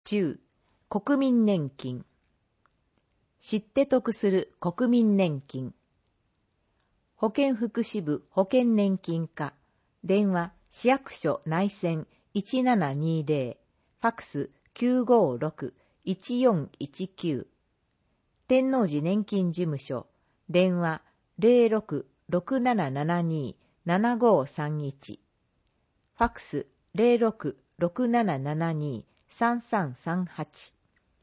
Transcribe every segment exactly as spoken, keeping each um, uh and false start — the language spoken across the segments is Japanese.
じゅう、国民年金。知って得する国民年金。保健福祉部保険年金課、電話市役所内線いちななにぜろ、ファックスきゅうごろくいちよんいちきゅう、天王寺年金事務所、電話ゼロろく ろくななななに ななごさんいち、ファックスゼロろく ろくななななに さんさんさんはち。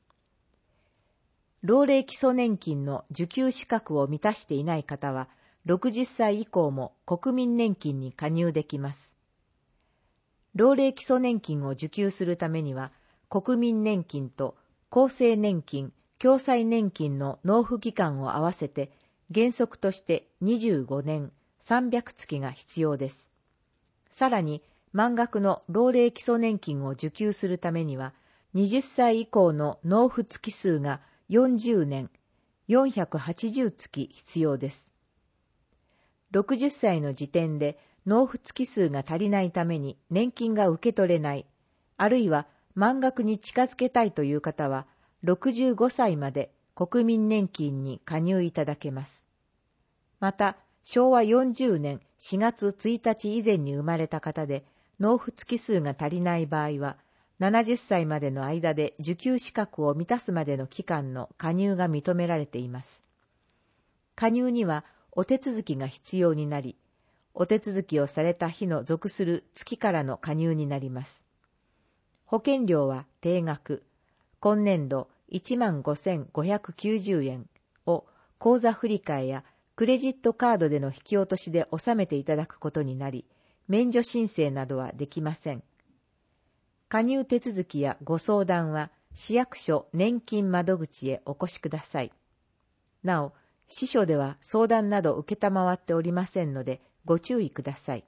老齢基礎年金の受給資格を満たしていない方は、ろくじゅっさい以降も国民年金に加入できます。老齢基礎年金を受給するためには、国民年金と厚生年金、共済年金の納付期間を合わせて、原則としてにじゅうごねんさんびゃくつきが必要です。さらに、満額の老齢基礎年金を受給するためには、はたち以降の納付月数がよんじゅうねん、よんひゃくはちじゅうつき必要です。ろくじゅっさいの時点で納付月数が足りないために年金が受け取れない、あるいは満額に近づけたいという方は、ろくじゅうごさいまで国民年金に加入いただけます。また、しょうわよんじゅうねんしがつついたち以前に生まれた方で、納付月数が足りない場合は、ななじゅっさいまでの間で受給資格を満たすまでの期間の加入が認められています。加入にはお手続きが必要になり、お手続きをされた日の属する月からの加入になります。保険料は定額、今年度いちまんごせんごひゃくきゅうじゅうえんを口座振替やクレジットカードでの引き落としで納めていただくことになり、免除申請などはできません。加入手続きやご相談は市役所年金窓口へお越しください。なお、支所では相談など受けたまわっておりませんのでご注意ください。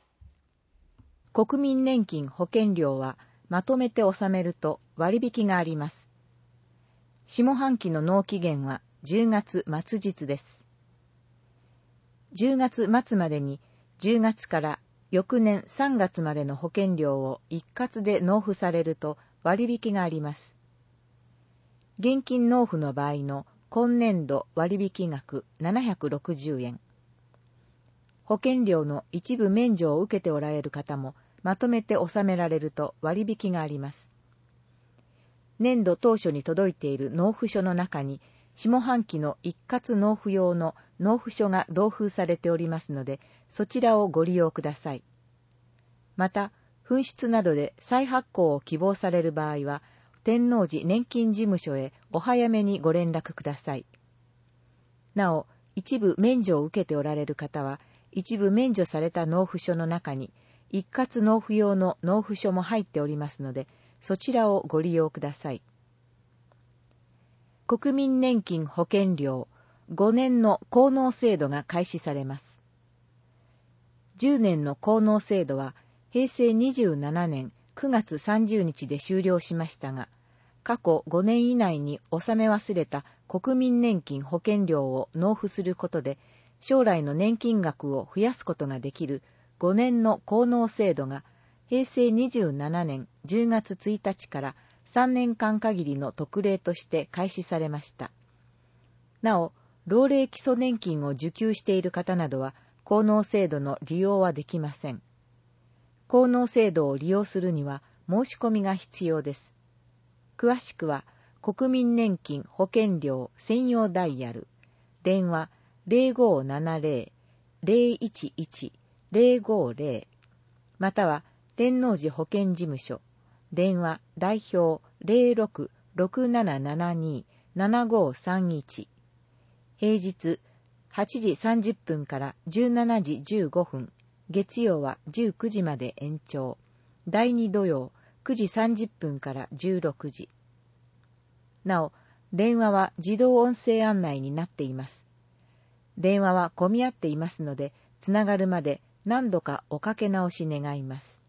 国民年金保険料はまとめて納めると割引があります。下半期の納期限はじゅうがつ末日です。じゅうがつ末までにじゅうがつから翌年さんがつまでの保険料を一括で納付されると割引があります。現金納付の場合の今年度割引額ななひゃくろくじゅうえん。保険料の一部免除を受けておられる方もまとめて納められると割引があります。年度当初に届いている納付書の中に下半期の一括納付用の納付書が同封されておりますので、そちらをご利用ください。また、紛失などで再発行を希望される場合は、天王寺年金事務所へお早めにご連絡ください。なお、一部免除を受けておられる方は、一部免除された納付書の中に、一括納付用の納付書も入っておりますので、そちらをご利用ください。国民年金保険料ごねんの高納制度が開始されます。じゅうねんの高納制度はへいせいにじゅうななねんくがつさんじゅうにちで終了しましたが、過去ごねん以内に納め忘れた国民年金保険料を納付することで、将来の年金額を増やすことができるごねんの高納制度がへいせいにじゅうななねんじゅうがつついたちからさんねんかん限りの特例として開始されました。なお、老齢基礎年金を受給している方などは、高納制度の利用はできません。高納制度を利用するには申し込みが必要です。詳しくは、国民年金保険料専用ダイヤル、電話ゼロごーななゼロ ゼロいちいち ゼロごゼロ、または天王寺保健事務所、電話代表ゼロろく ろくななななに ななごさんいち、平日はちじさんじゅっぷんからじゅうしちじじゅうごふん、月曜はじゅうくじまで延長、だいに土曜くじさんじゅっぷんからじゅうろくじ。なお、電話は自動音声案内になっています。電話は混み合っていますので、つながるまで何度かおかけ直し願います。